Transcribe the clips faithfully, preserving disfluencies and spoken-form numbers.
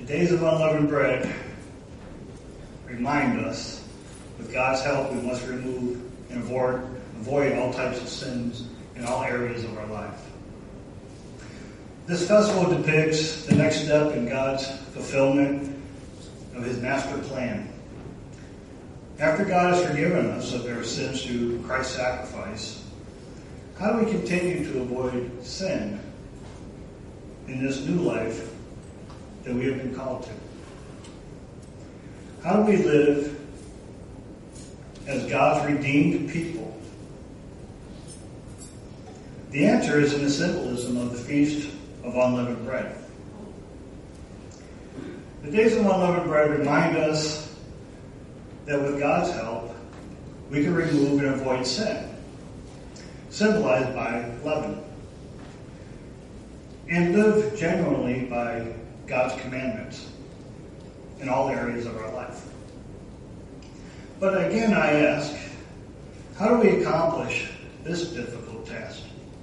The days of unleavened bread remind us, with God's help, we must remove and avoid, avoid all types of sins in all areas of our life. This festival depicts the next step in God's fulfillment of his master plan. After God has forgiven us of our sins through Christ's sacrifice, how do we continue to avoid sin in this new life that we have been called to? How do we live as God's redeemed people? The answer is in the symbolism of the Feast of Unleavened Bread. The days of unleavened bread remind us that with God's help, we can remove and avoid sin, symbolized by leaven, and live genuinely by God's commandments in all areas of our life. But again, I ask, how do we accomplish this difficult task?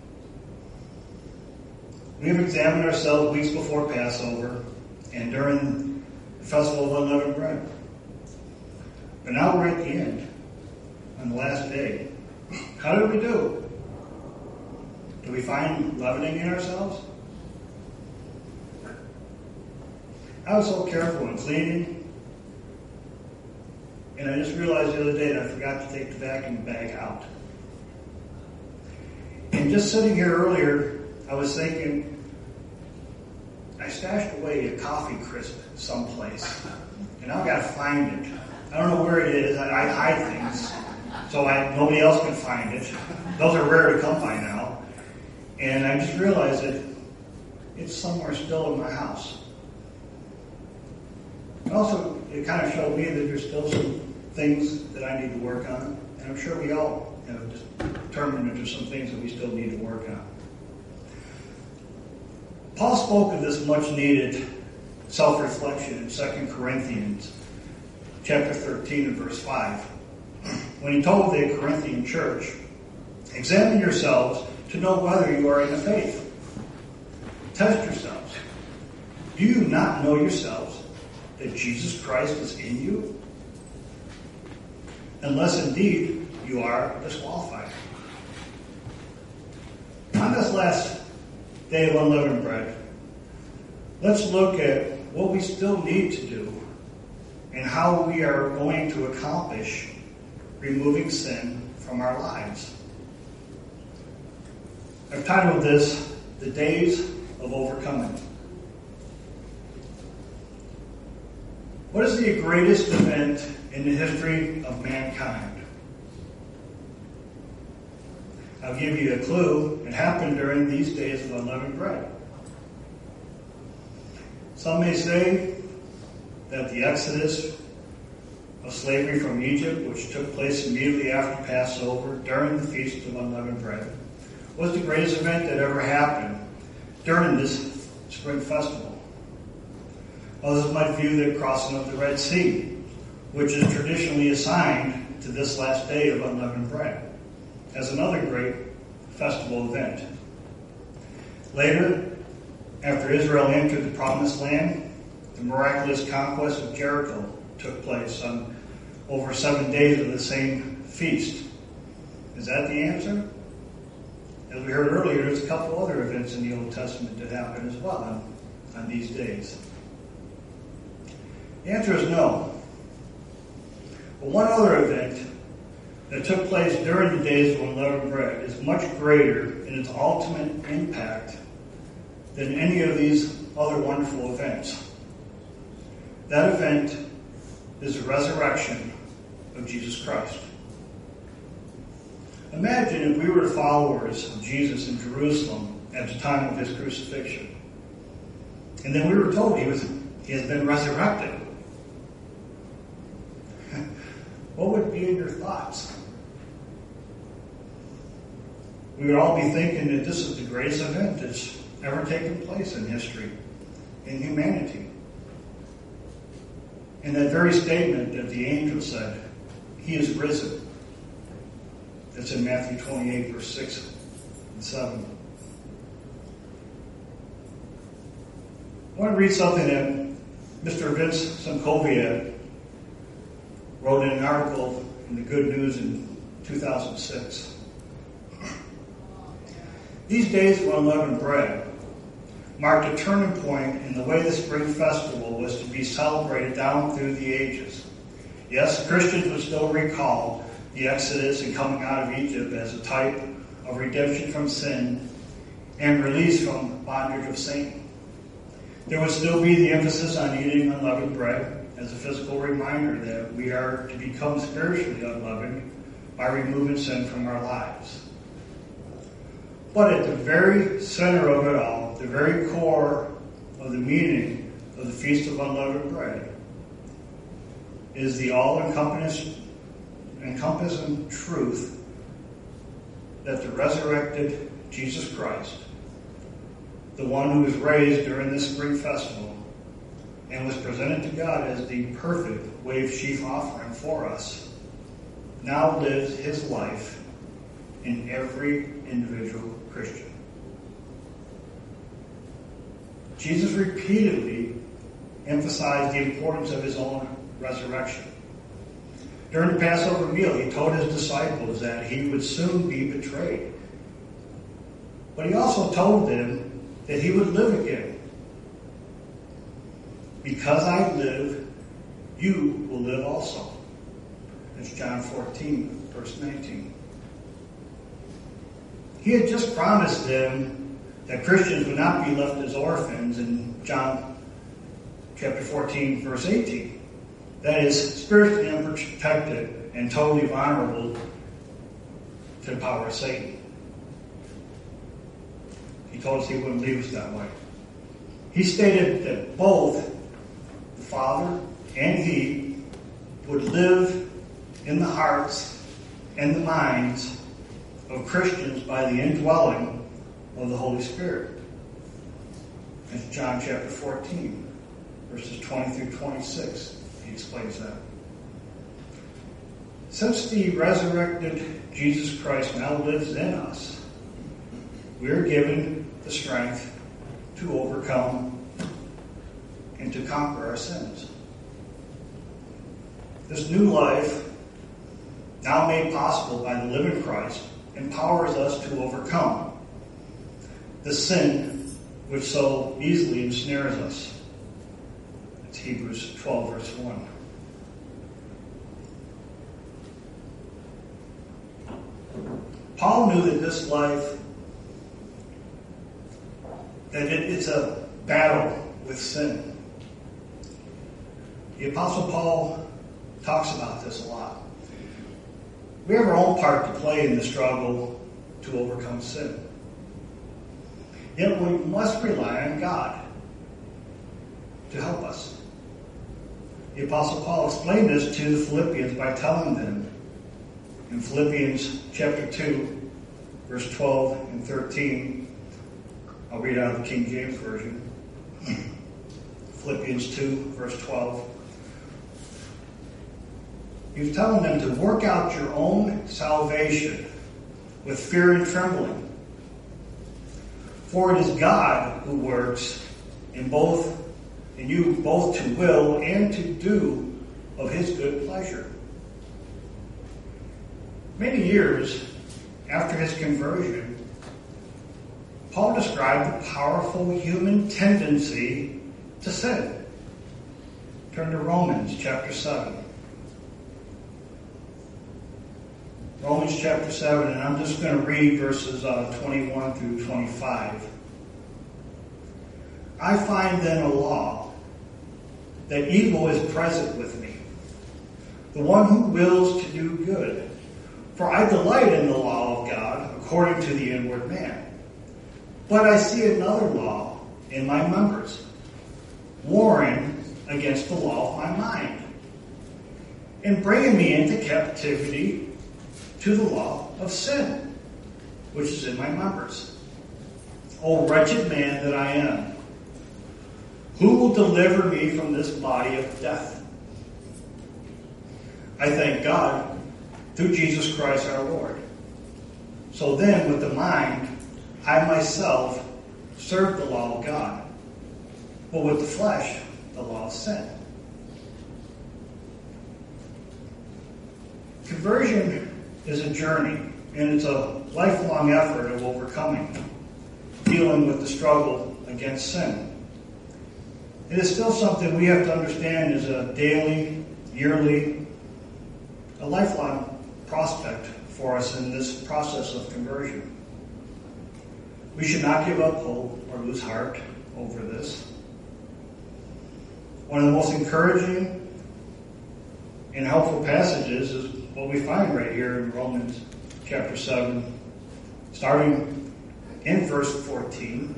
We have examined ourselves weeks before Passover and during the Festival of Unleavened Bread. But now we're at the end, on the last day. How did we do? Do we find leavening in ourselves? I was so careful in cleaning, and I just realized the other day that I forgot to take the vacuum bag out. And just sitting here earlier, I was thinking, I stashed away a coffee crisp someplace, and now I've got to find it. I don't know where it is. I, I hide things, so I, nobody else can find it. Those are rare to come by now. And I just realized that it's somewhere still in my house. And also, it kind of showed me that there's still some things that I need to work on. And I'm sure we all have determined that there's some things that we still need to work on. Paul spoke of this much-needed self-reflection in Second Corinthians chapter thirteen and verse five. When he told the Corinthian church, examine yourselves to know whether you are in the faith. Test yourselves. Do you not know yourselves that Jesus Christ is in you? Unless indeed you are disqualified. On this last day of unleavened bread, let's look at what we still need to do and how we are going to accomplish removing sin from our lives. I've titled this, The Days of Overcoming. What is the greatest event in the history of mankind? I'll give you a clue. It happened during these days of unleavened bread. Some may say that the exodus of slavery from Egypt, which took place immediately after Passover during the Feast of Unleavened Bread, was the greatest event that ever happened during this spring festival. Others might view the crossing of the Red Sea, which is traditionally assigned to this last day of unleavened bread, as another great festival event. Later, after Israel entered the Promised Land, the miraculous conquest of Jericho took place on over seven days of the same feast. Is that the answer? As we heard earlier, there's a couple other events in the Old Testament that happen as well on, on these days. The answer is no. But one other event that took place during the days of unleavened bread is much greater in its ultimate impact than any of these other wonderful events. That event is the resurrection of Jesus Christ. Imagine if we were the followers of Jesus in Jerusalem at the time of his crucifixion, and then we were told he was he has been resurrected. What would be in your thoughts? We would all be thinking that this is the greatest event that's ever taken place in history, in humanity. And that very statement that the angel said, he is risen. That's in Matthew twenty-eight, verse six and seven. I want to read something that Mister Vince Sankoviad wrote in an article in the Good News in two thousand six. These days of unleavened bread marked a turning point in the way the Spring Festival was to be celebrated down through the ages. Yes, Christians would still recall the Exodus and coming out of Egypt as a type of redemption from sin and release from bondage of Satan. There would still be the emphasis on eating unleavened bread as a physical reminder that we are to become spiritually unleavened by removing sin from our lives. But at the very center of it all, the very core of the meaning of the Feast of Unleavened Bread, is the all-encompassing encompassing truth that the resurrected Jesus Christ, the one who was raised during this spring festival and was presented to God as the perfect wave sheaf offering for us, now lives his life in every individual Christian. Jesus repeatedly emphasized the importance of his own resurrection. During the Passover meal, he told his disciples that he would soon be betrayed. But he also told them that he would live again. Because I live, you will live also. That's John fourteen, verse nineteen. He had just promised them that Christians would not be left as orphans in John chapter fourteen, verse eighteen. That is, spiritually unprotected and totally vulnerable to the power of Satan. He told us he wouldn't leave us that way. He stated that both the Father and he would live in the hearts and the minds of Christians by the indwelling of the Holy Spirit. That's John chapter fourteen, verses twenty through twenty-six. He explains that. Since the resurrected Jesus Christ now lives in us, we are given the strength to overcome and to conquer our sins. This new life, now made possible by the living Christ, empowers us to overcome the sin which so easily ensnares us. It's Hebrews twelve, verse one. Paul knew that this life, that it, it's a battle with sin. The Apostle Paul talks about this a lot. We have our own part to play in the struggle to overcome sin. Yet we must rely on God to help us. The Apostle Paul explained this to the Philippians by telling them in Philippians chapter two, verse twelve and thirteen. I'll read out of the King James Version. Philippians two, verse twelve. He's telling them to work out your own salvation with fear and trembling. For it is God who works in both in you both to will and to do of his good pleasure. Many years after his conversion, Paul described the powerful human tendency to sin. Turn to Romans chapter seven. Romans chapter seven, and I'm just going to read verses uh, twenty-one through twenty-five. I find then a law that evil is present with me, the one who wills to do good. For I delight in the law of God according to the inward man. But I see another law in my members, warring against the law of my mind, and bringing me into captivity to the law of sin, which is in my members. O wretched man that I am, who will deliver me from this body of death? I thank God through Jesus Christ our Lord. So then, with the mind, I myself serve the law of God, but with the flesh, the the law of sin. Conversion is a journey, and it's a lifelong effort of overcoming, dealing with the struggle against sin. It is still something we have to understand is a daily, yearly, a lifelong prospect for us in this process of conversion. We should not give up hope or lose heart over this. One of the most encouraging and helpful passages is what we find right here in Romans chapter seven, starting in verse fourteen,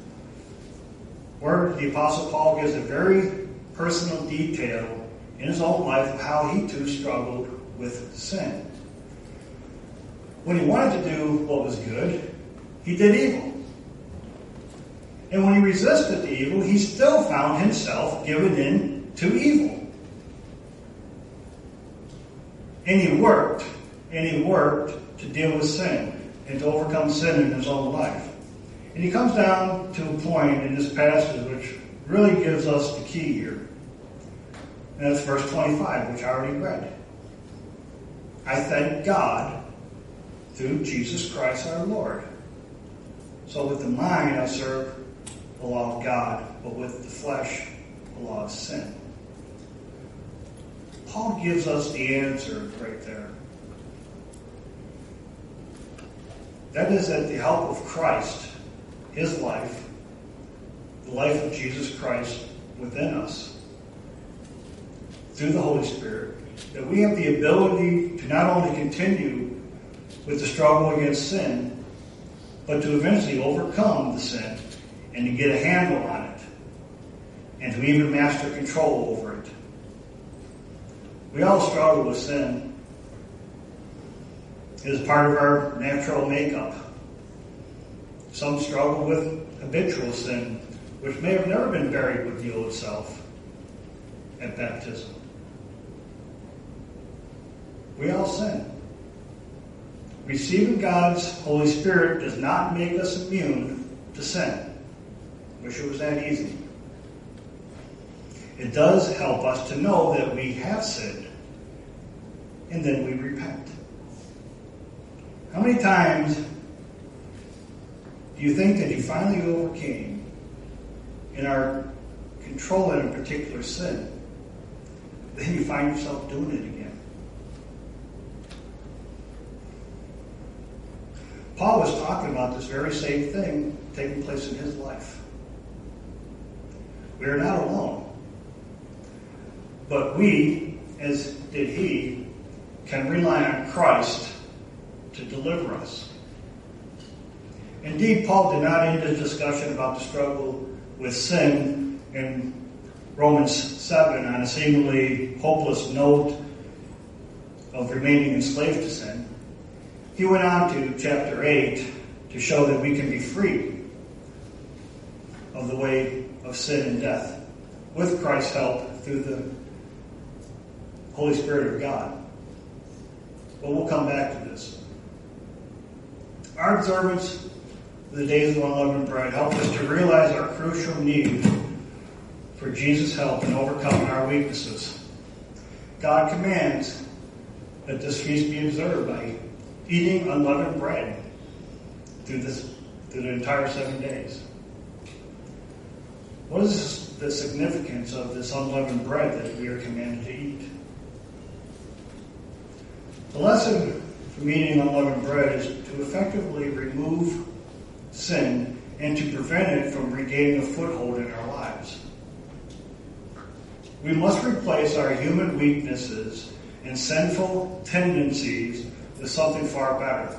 where the Apostle Paul gives a very personal detail in his own life of how he too struggled with sin. When he wanted to do what was good, he did evil. And when he resisted the evil, he still found himself given in to evil. And he worked, and he worked to deal with sin and to overcome sin in his own life. And he comes down to a point in this passage which really gives us the key here. And that's verse twenty-five, which I already read. I thank God through Jesus Christ our Lord. So with the mind I serve the law of God, but with the flesh the law of sin. Paul gives us the answer right there. That is that the help of Christ, his life, the life of Jesus Christ within us, through the Holy Spirit, that we have the ability to not only continue with the struggle against sin, but to eventually overcome the sin and to get a handle on it, and to even master control over it. We all struggle with sin. It is part of our natural makeup. Some struggle with habitual sin, which may have never been buried with the old self at baptism. We all sin. Receiving God's Holy Spirit does not make us immune to sin. Wish it was that easy. It does help us to know that we have sinned, and then we repent. How many times do you think that you finally overcame and are controlling a particular sin, then you find yourself doing it again? Paul was talking about this very same thing taking place in his life. We are not alone. But we, as did he, can rely on Christ to deliver us. Indeed, Paul did not end his discussion about the struggle with sin in Romans seven on a seemingly hopeless note of remaining enslaved to sin. He went on to chapter eight to show that we can be free of the way of sin and death with Christ's help through the Holy Spirit of God. But we'll come back to this. Our observance of the days of unleavened bread help us to realize our crucial need for Jesus' help in overcoming our weaknesses. God commands that this feast be observed by eating unleavened bread through this through the entire seven days. What is the significance of this unleavened bread that we are commanded to eat? The lesson from eating unleavened bread is to effectively remove sin and to prevent it from regaining a foothold in our lives. We must replace our human weaknesses and sinful tendencies with something far better.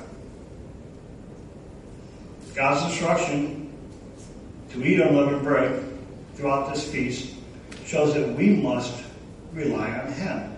God's instruction to eat unleavened bread throughout this feast shows that we must rely on Him.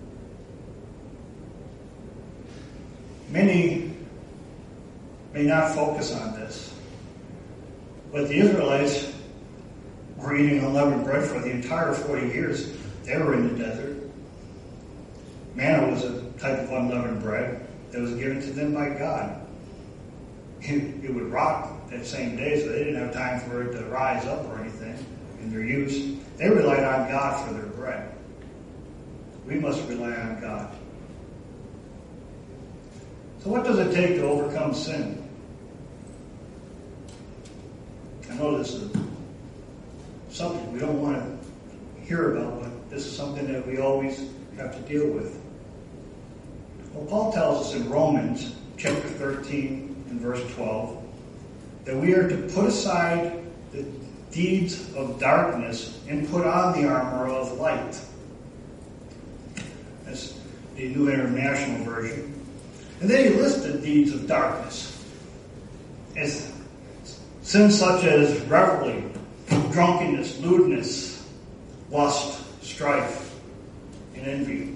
Many may not focus on this, but the Israelites were eating unleavened bread for the entire forty years. They were in the desert. Manna was a type of unleavened bread that was given to them by God. It, it would rot that same day, so they didn't have time for it to rise up or anything in their use. They relied on God for their bread. We must rely on God. So what does it take to overcome sin? I know this is something we don't want to hear about, but this is something that we always have to deal with. Well, Paul tells us in Romans chapter thirteen and verse twelve that we are to put aside the deeds of darkness and put on the armor of light. That's the New International Version. And then he lists the deeds of darkness as sins such as revelry, drunkenness, lewdness, lust, strife, and envy.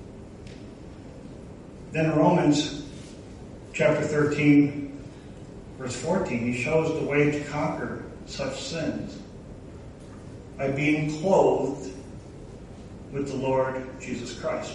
Then in Romans chapter thirteen, verse fourteen, he shows the way to conquer such sins by being clothed with the Lord Jesus Christ.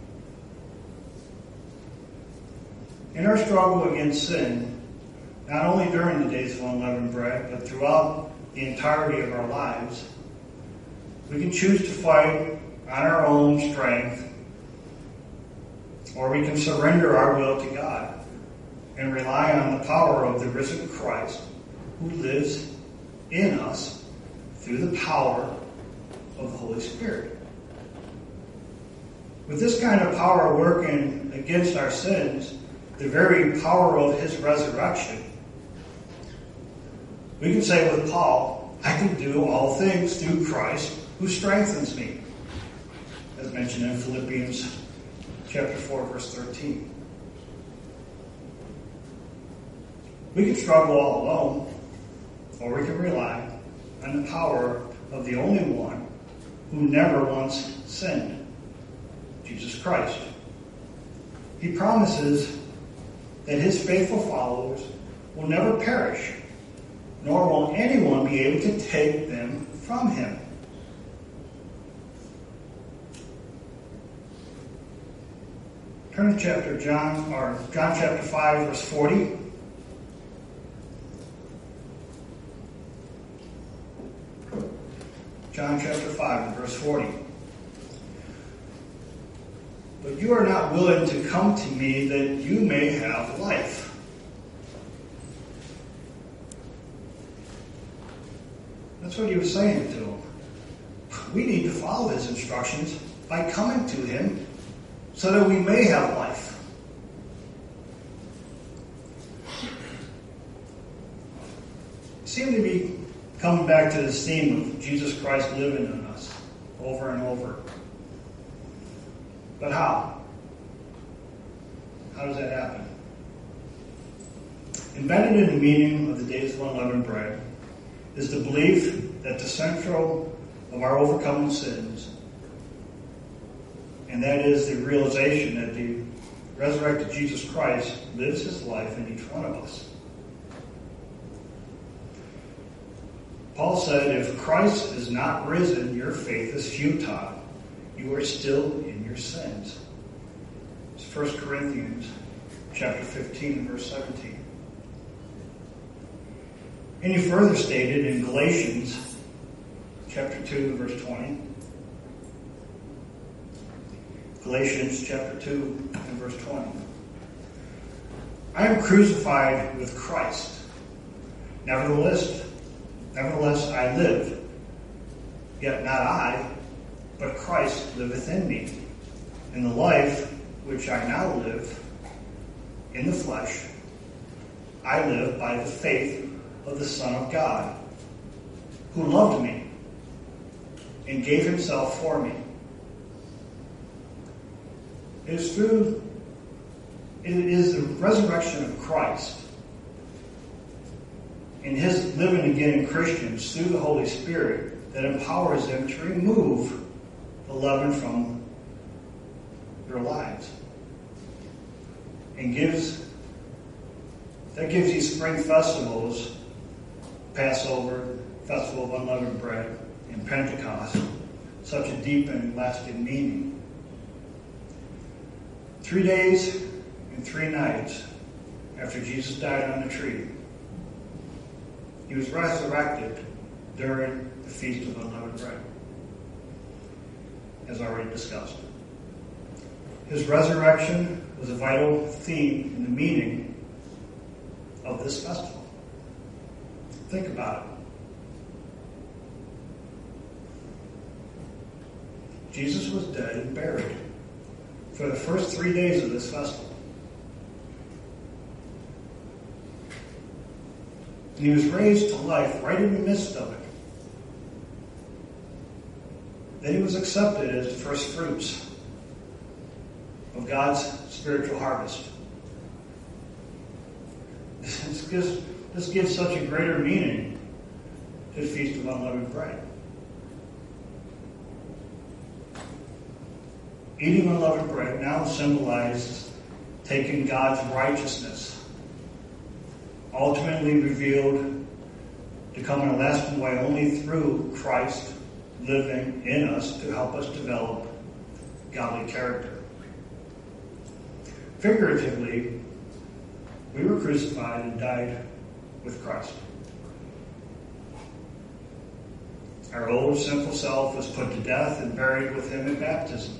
In our struggle against sin, not only during the days of unleavened bread, but throughout the entirety of our lives, we can choose to fight on our own strength, or we can surrender our will to God and rely on the power of the risen Christ who lives in us through the power of the Holy Spirit. With this kind of power working against our sins, the very power of his resurrection, we can say with Paul, I can do all things through Christ who strengthens me, as mentioned in Philippians chapter four, verse thirteen. We can struggle all alone, or we can rely on the power of the only one who never once sinned, Jesus Christ. He promises that his faithful followers will never perish, nor will anyone be able to take them from him. Turn to chapter John, or John chapter five, verse forty. John chapter five, and verse forty. But you are not willing to come to me that you may have life. That's what he was saying to them. We need to follow his instructions by coming to him so that we may have life. Seem to be coming back to this theme of Jesus Christ living in us over and over. But how? How does that happen? Embedded in the meaning of the days of unleavened bread is the belief that the central of our overcoming sins, and that is the realization that the resurrected Jesus Christ lives his life in each one of us. Paul said, if Christ is not risen, your faith is futile. You are still in your sins. It's First Corinthians chapter fifteen, verse seventeen. And he further stated in Galatians chapter two, verse twenty. Galatians chapter two and verse twenty. I am crucified with Christ. Nevertheless, nevertheless I live. Yet not I, but Christ liveth in me. And the life which I now live in the flesh, I live by the faith of the Son of God, who loved me and gave himself for me. It is through, it is the resurrection of Christ and his living again in Christians through the Holy Spirit that empowers them to remove the leaven from their lives, and gives that gives these spring festivals, Passover, Festival of Unleavened Bread, and Pentecost, such a deep and lasting meaning. Three days and three nights after Jesus died on the tree, he was resurrected during the Feast of Unleavened Bread. as already discussed. His resurrection was a vital theme in the meaning of this festival. Think about it. Jesus was dead and buried for the first three days of this festival. And he was raised to life right in the midst of it. Then he was accepted as the first fruits of God's spiritual harvest. This gives, this gives such a greater meaning to the Feast of Unleavened Bread. Eating unleavened bread now symbolizes taking God's righteousness, ultimately revealed to come in a lasting way only through Christ living in us to help us develop godly character. Figuratively, we were crucified and died with Christ. Our old sinful self was put to death and buried with him in baptism.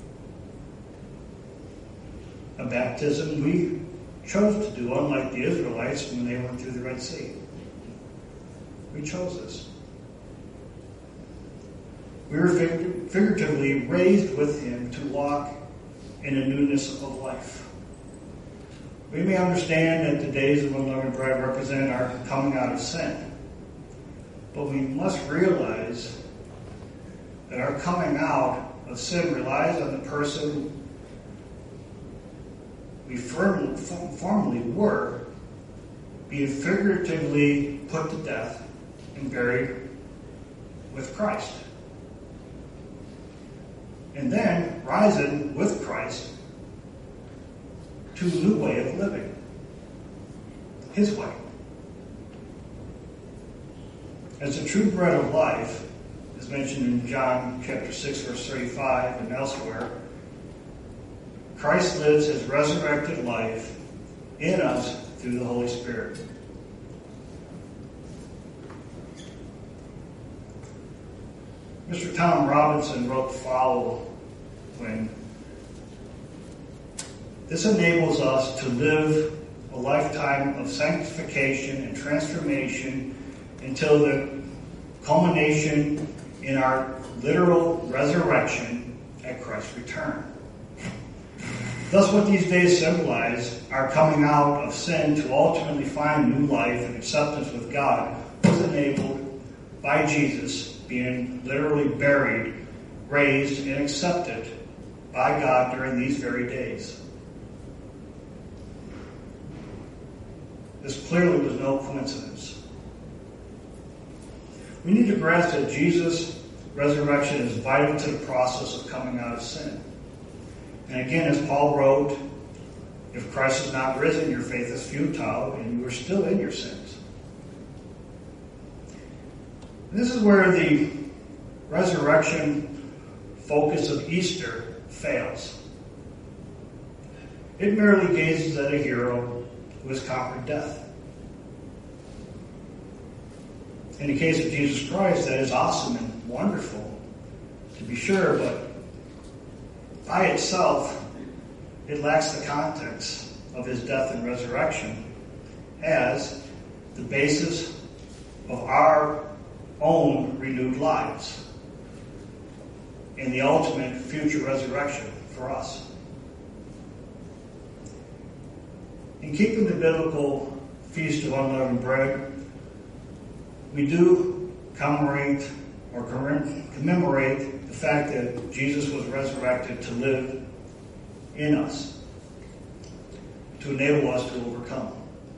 A baptism we chose to do, unlike the Israelites when they went through the Red Sea. We chose this. We were fig- figuratively raised with him to walk in a newness of life. We may understand that the days of unleavened bread represent our coming out of sin, but we must realize that our coming out of sin relies on the person we firmly, formerly were, being figuratively put to death and buried with Christ. And then rising with Christ to a new way of living. His way. As the true bread of life, as mentioned in John chapter six, verse thirty-five and elsewhere, Christ lives his resurrected life in us through the Holy Spirit. Mister Tom Robinson wrote the following: this enables us to live a lifetime of sanctification and transformation until the culmination in our literal resurrection at Christ's return. Thus, what these days symbolize, our coming out of sin to ultimately find new life and acceptance with God, was enabled by Jesus being literally buried, raised, and accepted by God during these very days. This clearly was no coincidence. We need to grasp that Jesus' resurrection is vital to the process of coming out of sin. And again, as Paul wrote, if Christ is not risen, your faith is futile, and you are still in your sins. And this is where the resurrection focus of Easter fails. It merely gazes at a hero who has conquered death. In the case of Jesus Christ, that is awesome and wonderful, to be sure, but by itself, it lacks the context of his death and resurrection as the basis of our own renewed lives and the ultimate future resurrection for us. In keeping the biblical Feast of Unleavened Bread, we do commemorate or commemorate the fact that Jesus was resurrected to live in us, to enable us to overcome.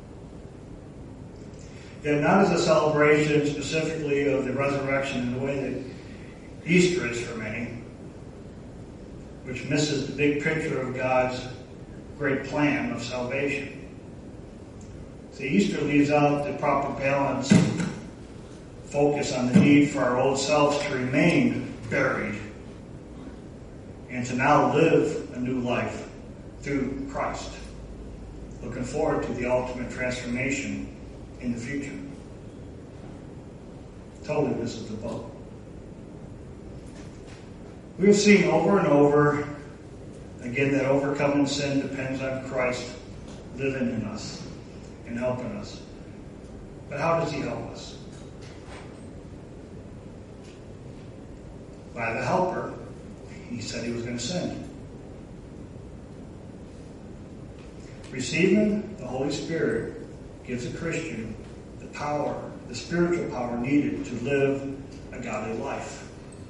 Yet not as a celebration specifically of the resurrection in the way that Easter is for many, which misses the big picture of God's great plan of salvation. See, Easter leaves out the proper balance, focus on the need for our old selves to remain buried and to now live a new life through Christ, looking forward to the ultimate transformation in the future. Totally misses the boat. We have seen over and over again that overcoming sin depends on Christ living in us and helping us. But how does he help us? By the helper he said he was going to send. Receiving the Holy Spirit gives a Christian the power, the spiritual power needed to live a godly life.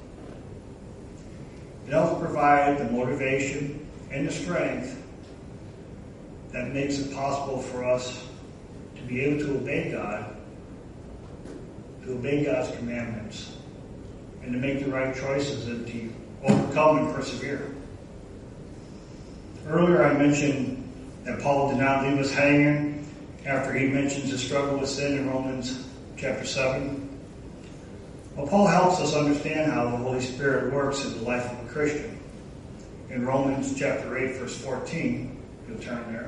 It helps provide the motivation and the strength that makes it possible for us to be able to obey God, to obey God's commandments, and to make the right choices and to overcome and persevere. Earlier I mentioned that Paul did not leave us hanging after he mentions his struggle with sin in Romans chapter seven. Well, Paul helps us understand how the Holy Spirit works in the life of a Christian. In Romans chapter eight, verse fourteen, you'll turn there.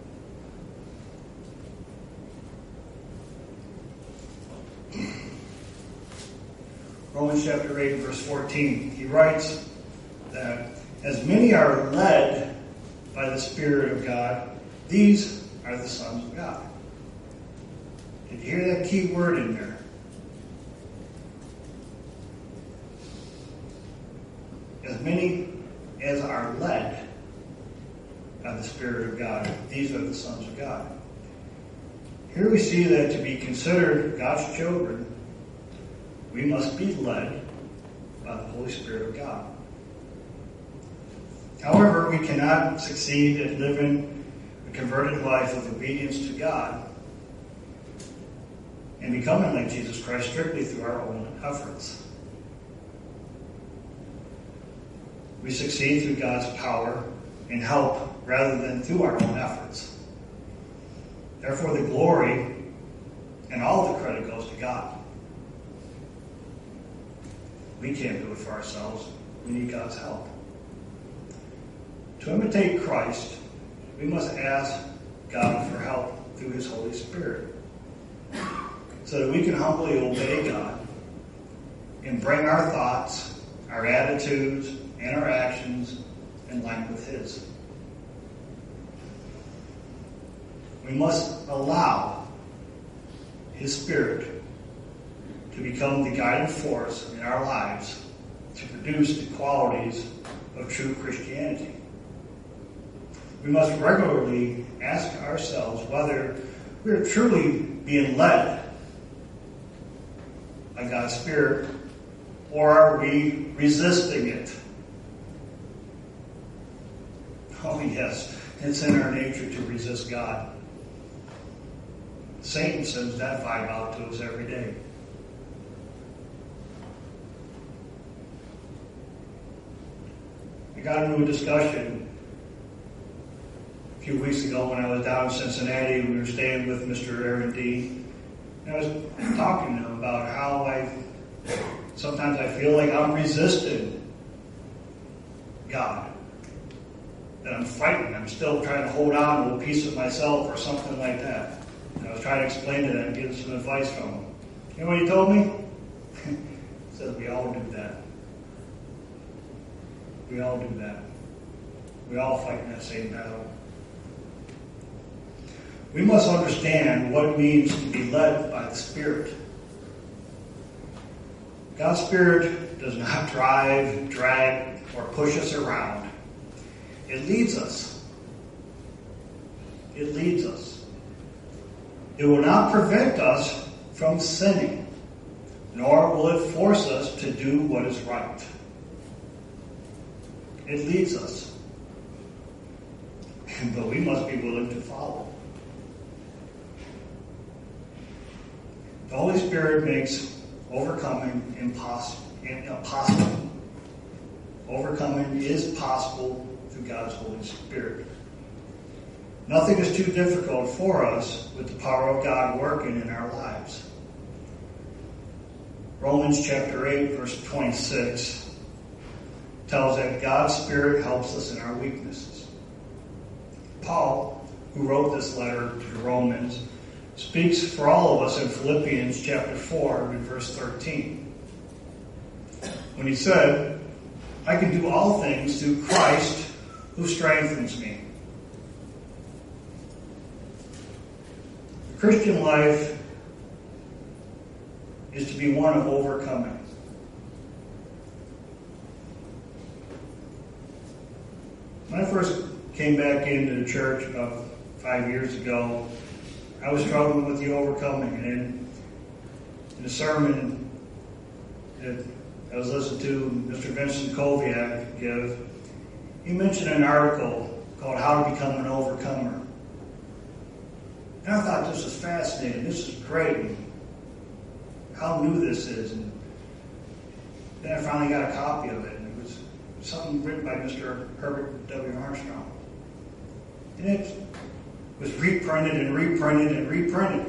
Romans chapter eight, verse fourteen, he writes that as many are led by the Spirit of God, these are the sons of God. Did you hear that key word in there? As many as are led by the Spirit of God, these are the sons of God. Here we see that to be considered God's children, we must be led by the Holy Spirit of God. However, we cannot succeed at living a converted life of obedience to God and becoming like Jesus Christ strictly through our own efforts. We succeed through God's power and help rather than through our own efforts. Therefore, the glory and all the credit goes to God. We can't do it for ourselves. We need God's help. To imitate Christ, we must ask God for help through his Holy Spirit so that we can humbly obey God and bring our thoughts, our attitudes, and our actions in line with his. We must allow his Spirit to become the guiding force in our lives to produce the qualities of true Christianity. We must regularly ask ourselves whether we are truly being led by God's Spirit, or are we resisting it? Oh yes, it's in our nature to resist God. Satan sends that vibe out to us every day. I got into a discussion a few weeks ago when I was down in Cincinnati. We were staying with Mister Aaron D. And I was talking to him about how I sometimes I feel like I'm resisting God. That I'm fighting. I'm still trying to hold on to a piece of myself or something like that. And I was trying to explain to them and get some advice from him. You know what he told me? He said, we all do that. We all do that. We all fight in that same battle. We must understand what it means to be led by the Spirit. God's Spirit does not drive, drag, or push us around. It leads us. It leads us. It will not prevent us from sinning, nor will it force us to do what is right. It leads us. But we must be willing to follow. The Holy Spirit makes overcoming impossible. impossible. Overcoming is possible through God's Holy Spirit. Nothing is too difficult for us with the power of God working in our lives. Romans chapter eight, verse twenty-six tells that God's Spirit helps us in our weaknesses. Paul, who wrote this letter to the Romans, speaks for all of us in Philippians chapter four and verse thirteen. When he said, I can do all things through Christ who strengthens me. The Christian life is to be one of overcoming. When I first came back into the church about five years ago, I was struggling with the overcoming. And in a sermon that I was listening to Mister Vincent Koviak give, he mentioned an article called How to Become an Overcomer. And I thought this was fascinating. This is great. And how new this is. And then I finally got a copy of it. And it was something written by Mister Herbert W. Armstrong. And it was reprinted and reprinted and reprinted.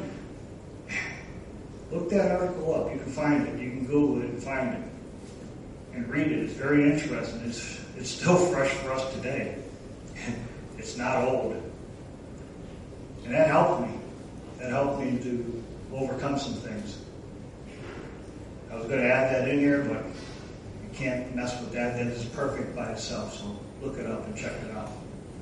Look that article up. You can find it. You can Google it and find it. And read it. It's very interesting. It's, it's still fresh for us today. It's not old. And that helped me. That helped me to overcome some things. I was going to add that in here, but you can't mess with that. That is perfect by itself. So look it up and check it out.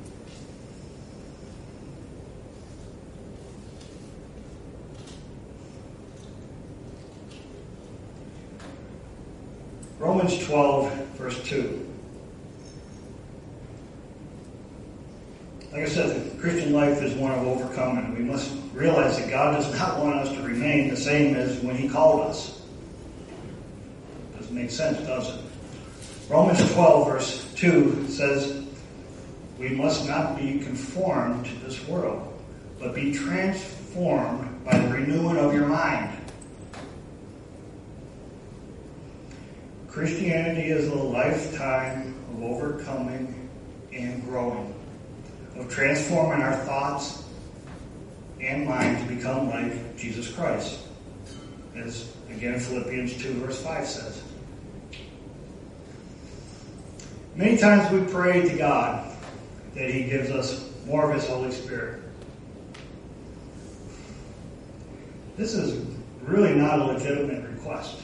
Romans twelve, verse two. Like I said, the Christian life is one of overcoming. We must realize that God does not want us to remain the same as when He called us. Doesn't make sense, does it? Romans twelve, verse two says, we must not be conformed to this world, but be transformed by the renewing of your mind. Christianity is a lifetime of overcoming and growing, of transforming our thoughts and mind to become like Jesus Christ, as again Philippians two verse five says. Many times we pray to God that He gives us more of His Holy Spirit. This is really not a legitimate request.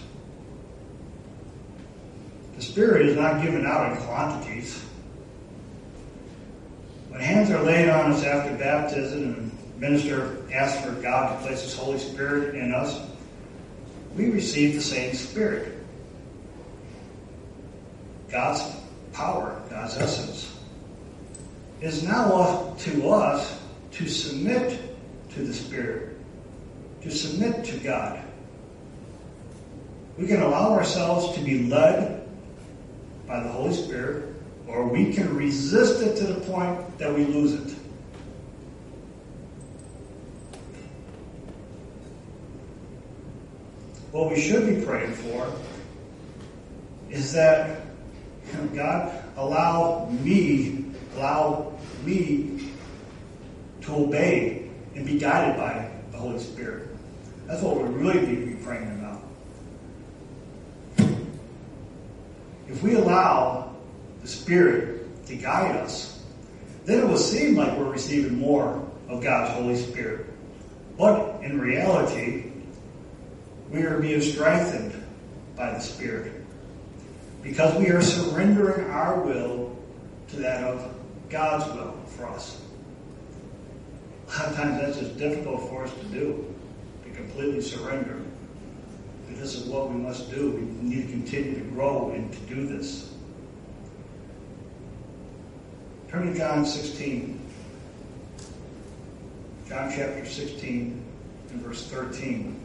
The Spirit is not given out in quantities. When hands are laid on us after baptism and the minister asks for God to place His Holy Spirit in us, we receive the same Spirit. God's power, God's essence. It is now up to us to submit to the Spirit, to submit to God. We can allow ourselves to be led by the Holy Spirit, or we can resist it to the point that we lose it. What we should be praying for is that, you know, God, allow me, allow me to obey and be guided by the Holy Spirit. That's what we really need to be praying about. If we allow the Spirit to guide us, then it will seem like we're receiving more of God's Holy Spirit. But in reality, we are being strengthened by the Spirit because we are surrendering our will to that of God's will for us. A lot of times that's just difficult for us to do, to completely surrender. But this is what we must do. We need to continue to grow and to do this. Turn to John sixteen. John chapter sixteen and verse thirteen.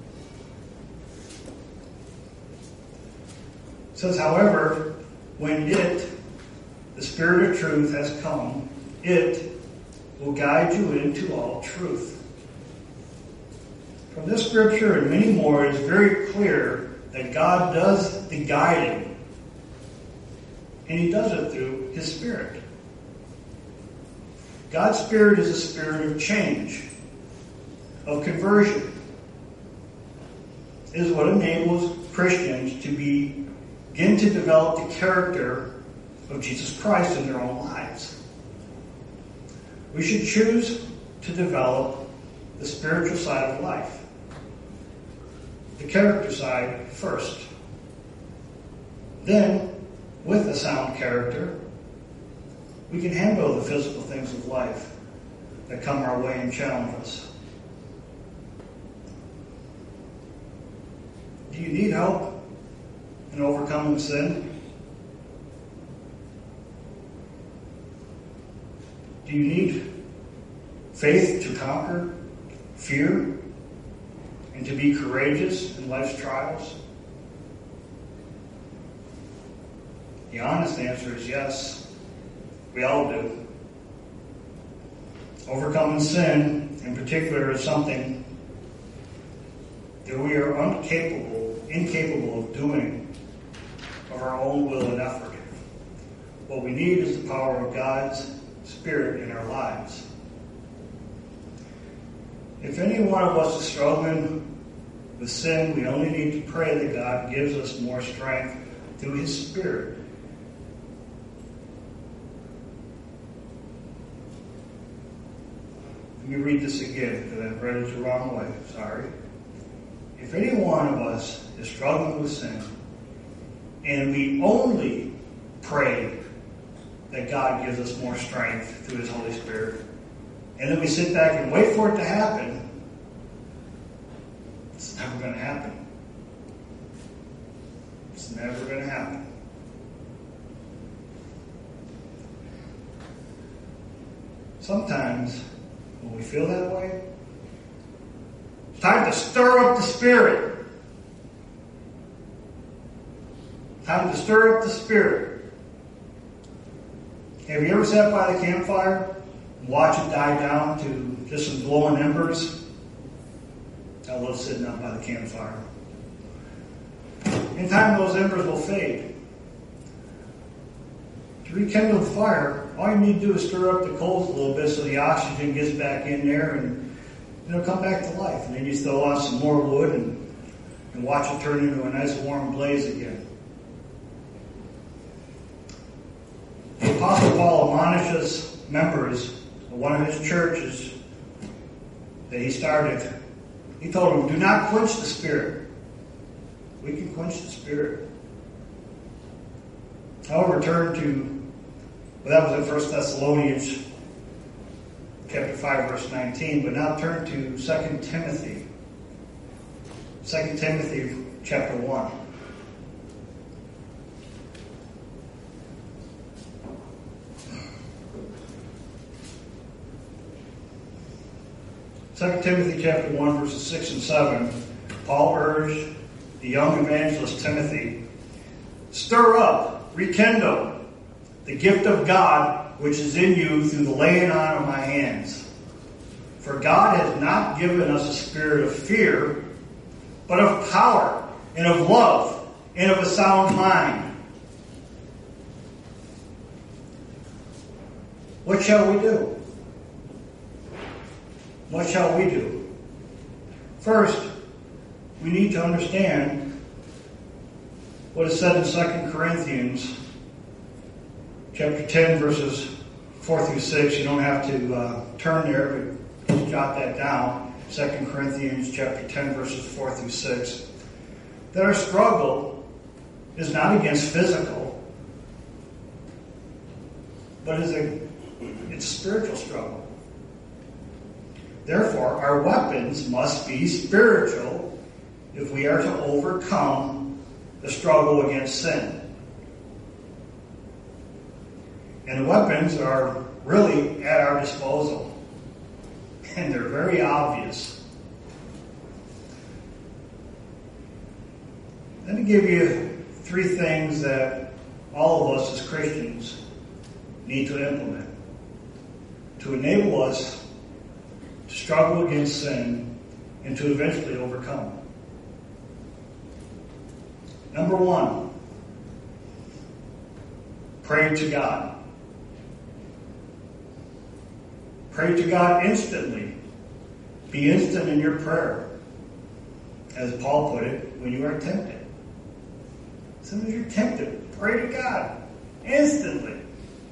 It says, however, when it, the Spirit of truth, has come, it will guide you into all truth. From this scripture and many more, it is very clear that God does the guiding, and He does it through His Spirit. God's Spirit is a spirit of change, of conversion. It is what enables Christians to be, begin to develop the character of Jesus Christ in their own lives. We should choose to develop the spiritual side of life, the character side first. Then with a sound character, we can handle the physical things of life that come our way and challenge us. Do you need help in overcoming sin? Do you need faith to conquer fear and to be courageous in life's trials? The honest answer is yes. We all do. Overcoming sin, in particular, is something that we are incapable, incapable of doing of our own will and effort. What we need is the power of God's Spirit in our lives. If any one of us is struggling with sin, we only need to pray that God gives us more strength through His Spirit. Let me read this again, because I've read it the wrong way. Sorry. If any one of us is struggling with sin, and we only pray that God gives us more strength through His Holy Spirit, and then we sit back and wait for it to happen, it's never going to happen. It's never going to happen. Sometimes, when we feel that way, it's time to stir up the Spirit. Time to stir up the Spirit. Have you ever sat by the campfire and watched it die down to just some glowing embers? I love sitting out by the campfire. In time, those embers will fade. To rekindle the fire, all you need to do is stir up the coals a little bit so the oxygen gets back in there and it'll come back to life. And then you throw on some more wood and, and watch it turn into a nice warm blaze again. The Apostle Paul admonishes members of one of his churches that he started. He told them, do not quench the Spirit. We can quench the Spirit. I'll return to, well, that was in First Thessalonians chapter five, verse nineteen, but now turn to Second Timothy. Second Timothy chapter one. Second Timothy chapter one, verses six and seven, Paul urged the young evangelist Timothy, stir up, rekindle the gift of God which is in you through the laying on of my hands. For God has not given us a spirit of fear, but of power and of love and of a sound mind. What shall we do? What shall we do? First, we need to understand what is said in Second Corinthians chapter ten, verses four through six. You don't have to uh, turn there, but just jot that down. Second Corinthians chapter ten, verses four through six. That our struggle is not against physical, but is a it's a spiritual struggle. Therefore, our weapons must be spiritual if we are to overcome the struggle against sin. And the weapons are really at our disposal. And they're very obvious. Let me give you three things that all of us as Christians need to implement to enable us to struggle against sin and to eventually overcome. Number one, pray to God. Pray to God instantly. Be instant in your prayer. As Paul put it, when you are tempted. As soon as you're tempted, pray to God. Instantly.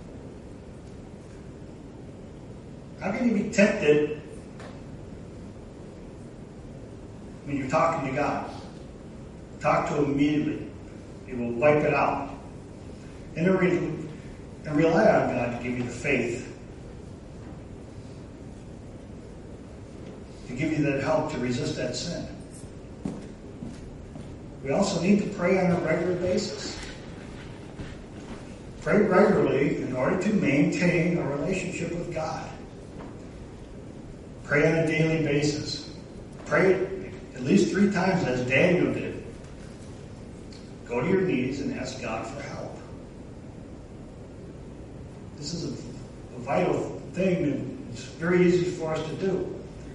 How can you be tempted when you're talking to God? Talk to Him immediately. He will wipe it out. And to re- and rely on God to give you the faith, to give you that help to resist that sin. We also need to pray on a regular basis. Pray regularly in order to maintain a relationship with God. Pray on a daily basis. Pray at least three times as Daniel did. Go to your knees and ask God for help. This is a, a vital thing, and it's very easy for us to do.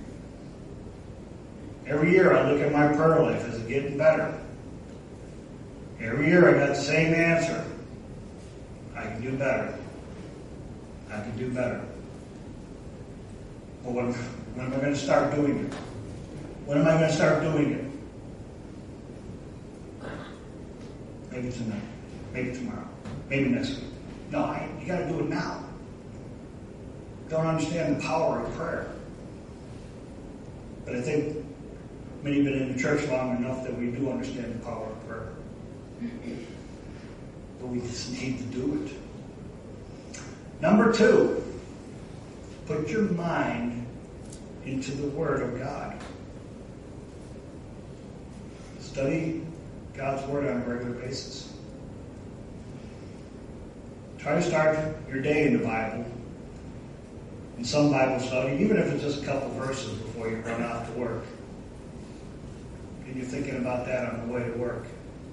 Every year I look at my prayer life. Is it getting better? Every year I got the same answer. I can do better. I can do better. But when, when am I going to start doing it? When am I going to start doing it? Maybe tonight. Maybe tomorrow. Maybe next week. No, I, you got to do it now. Don't understand the power of prayer. But I think many have been in the church long enough that we do understand the power of prayer. But we just need to do it. Number two, put your mind into the Word of God. Study God's Word on a regular basis. Try to start your day in the Bible, in some Bible study, even if it's just a couple verses before you run off to work. And you're thinking about that on the way to work.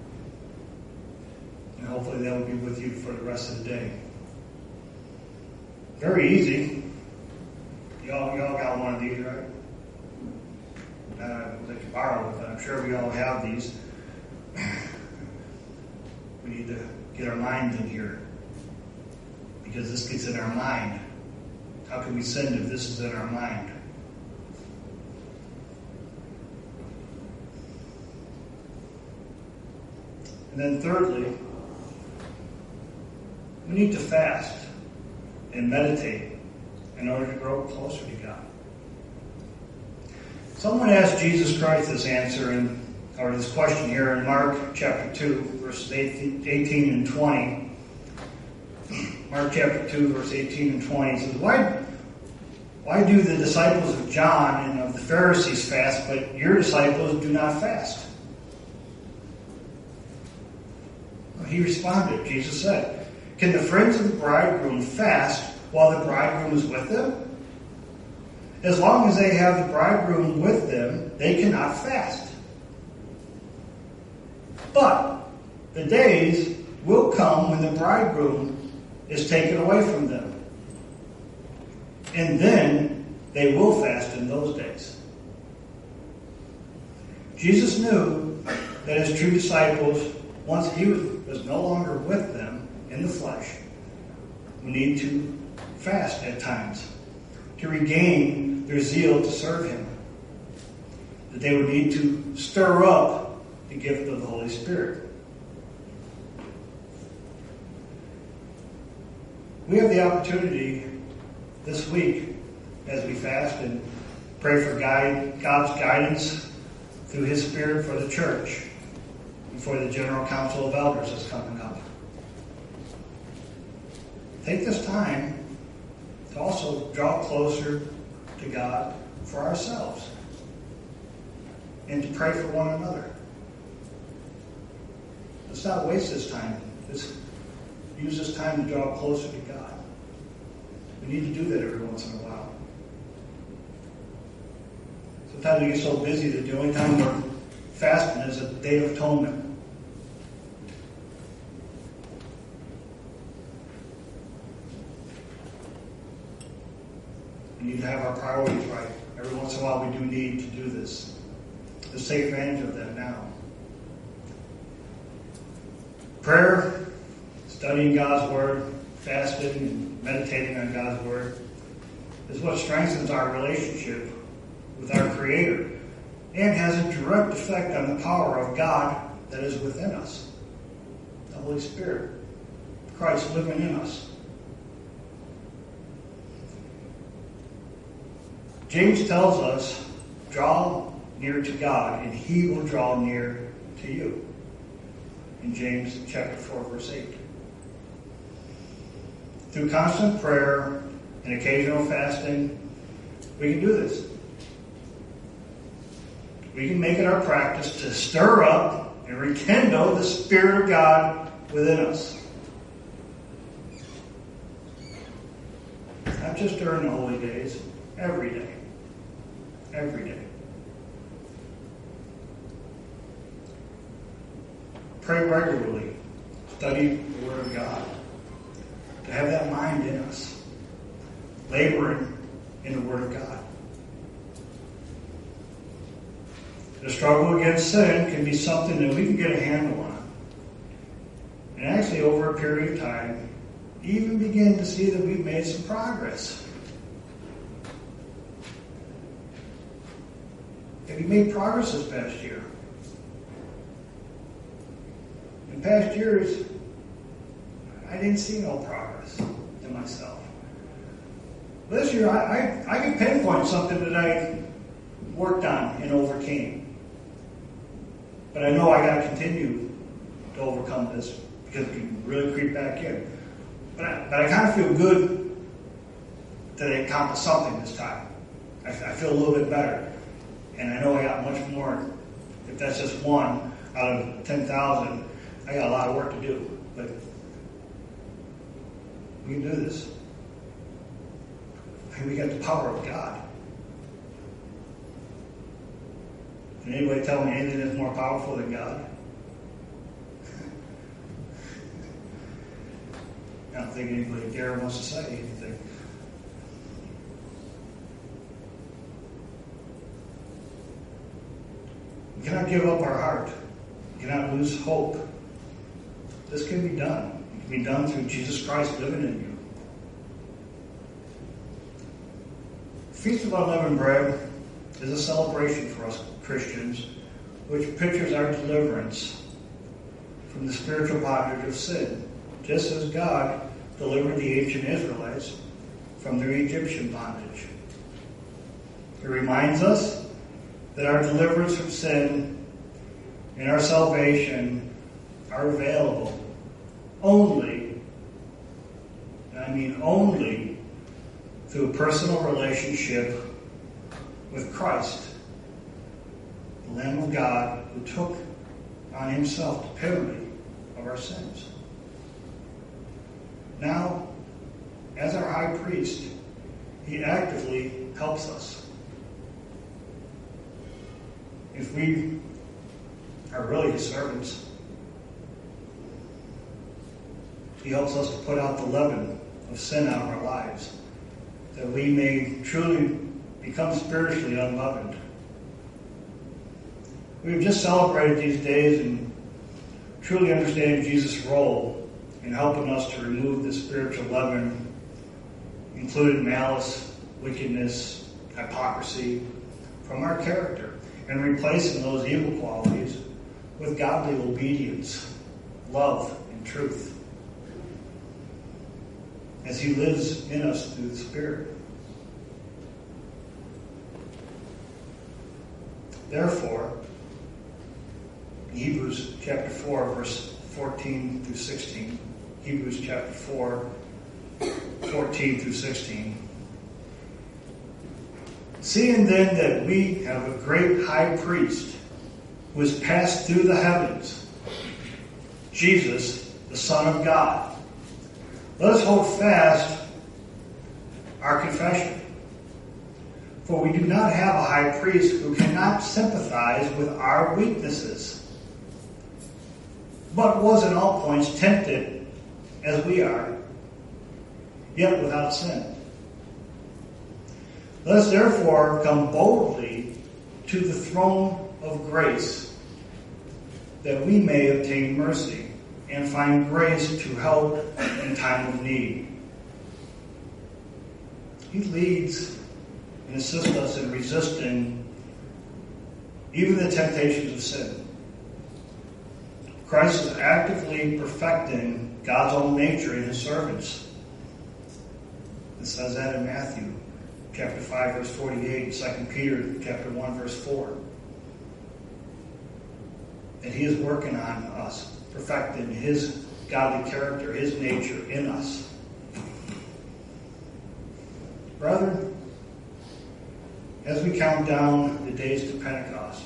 And hopefully that will be with you for the rest of the day. Very easy. Y'all, y'all got one of these, right? Uh, that you borrow, but I'm sure we all have these. We need to get our minds in here, because this gets in our mind. How can we sin if this is in our mind? And then thirdly, we need to fast and meditate in order to grow closer to God. Someone asked Jesus Christ this answer, in, or this question here in Mark chapter two, verses eighteen and twenty. Mark chapter two, verse eighteen and twenty says, Why, why do the disciples of John and of the Pharisees fast, but your disciples do not fast? Well, he responded, Jesus said, Can the friends of the bridegroom fast while the bridegroom is with them? As long as they have the bridegroom with them, they cannot fast. But the days will come when the bridegroom is taken away from them. And then they will fast in those days. Jesus knew that his true disciples, once he was, was no longer with them in the flesh, would need to fast at times to regain their zeal to serve him. That they would need to stir up the gift of the Holy Spirit. We have the opportunity this week, as we fast and pray for guide, God's guidance through his Spirit for the church and for the General Council of Elders that's coming up. Take this time to also draw closer to God for ourselves and to pray for one another. Let's not waste this time. Let's use this time to draw closer to God. We need to do that every once in a while. Sometimes we get so busy that the only time we're fasting is a Day of Atonement. We need to have our priorities right. Every once in a while we do need to do this. Let's take advantage of that now. Prayer, studying God's Word, fasting, and meditating on God's Word is what strengthens our relationship with our Creator and has a direct effect on the power of God that is within us. The Holy Spirit, Christ living in us. James tells us, draw near to God, and he will draw near to you. In James chapter four, verse eight. through constant prayer and occasional fasting, we can do this. We can make it our practice to stir up and rekindle the Spirit of God within us. Not just during the holy days, every day. Every day. Pray regularly. Study the Word of God. To have that mind in us. Laboring in the Word of God. The struggle against sin can be something that we can get a handle on. And actually, over a period of time, even begin to see that we've made some progress. Have you made progress this past year? In past years, I didn't see no progress in myself. This year, I, I, I can pinpoint something that I worked on and overcame. But I know I got to continue to overcome this because it can really creep back in. But I, but I kind of feel good that I accomplished something this time. I, I feel a little bit better. And I know I got much more. If that's just one out of ten thousand, I got a lot of work to do. But we can do this. And we got the power of God. Can anybody tell me anything that's more powerful than God? I don't think anybody there wants to say anything. We cannot give up our heart. We cannot lose hope. This can be done. It can be done through Jesus Christ living in you. Feast of Unleavened Bread is a celebration for us Christians, which pictures our deliverance from the spiritual bondage of sin, just as God delivered the ancient Israelites from their Egyptian bondage. It reminds us that our deliverance from sin and our salvation are available only, and I mean only, through a personal relationship with Christ, the Lamb of God who took on himself the penalty of our sins. Now, as our high priest, he actively helps us. If we are really his servants, he helps us to put out the leaven of sin out of our lives, that we may truly become spiritually unleavened. We've just celebrated these days and truly understanding Jesus' role in helping us to remove the spiritual leaven, including malice, wickedness, hypocrisy, from our character, and replacing those evil qualities with godly obedience, love, and truth, as he lives in us through the Spirit. Therefore, Hebrews chapter four, verse fourteen through sixteen. Hebrews chapter four, fourteen through sixteen. Seeing then that we have a great high priest who has passed through the heavens, Jesus, the Son of God, let us hold fast our confession. For we do not have a high priest who cannot sympathize with our weaknesses, but was in all points tempted as we are, yet without sin. Let us therefore come boldly to the throne of grace, that we may obtain mercy and find grace to help in time of need. He leads and assists us in resisting even the temptations of sin. Christ is actively perfecting God's own nature in his servants. It says that in Matthew chapter five, verse forty-eight, Second Peter chapter one, verse four. And he is working on us, perfecting his godly character, his nature in us. Brethren, as we count down the days to Pentecost,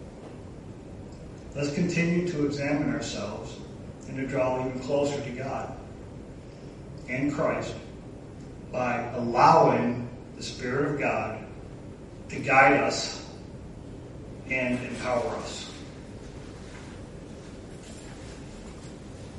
let's continue to examine ourselves and to draw even closer to God and Christ by allowing the Spirit of God to guide us and empower us.